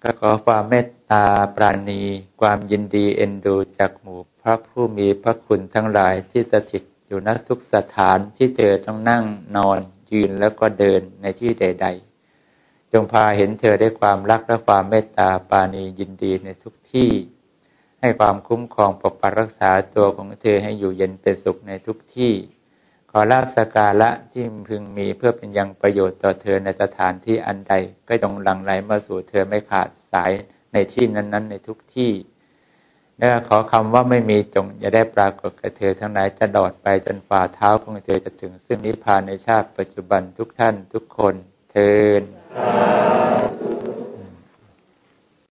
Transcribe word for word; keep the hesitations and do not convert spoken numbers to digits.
ก็ขอความเมตตาปราณีความยินดีเอ็นดูจากหมู่พระผู้มีพระคุณทั้งหลายที่สถิตอยู่ณทุกสถานที่เธอต้องนั่งนอนยืนแล้วก็เดินในที่ใดๆจงพาเห็นเธอได้ความรักและความเมตตาปราณียินดีในทุกที่ให้ความคุ้มครองปกปักรักษาตัวของเธอให้อยู่เย็นเป็นสุขในทุกที่ขอลาภสักการะที่พึงมีเพื่อเป็นยังประโยชน์ต่อเธอในสถานที่อันใดก็จงหลั่งไหลมาสู่เธอไม่ขาดสายในที่นั้นๆในทุกที่และขอคำว่าไม่มีจงอย่าได้ปรากฏกับเธอทั้งหลายจะดอดไปจนฝ่าเท้าของเธอจะถึงซึ่งนิพพานในชาติปัจจุบันทุกท่านทุกคนเทอญ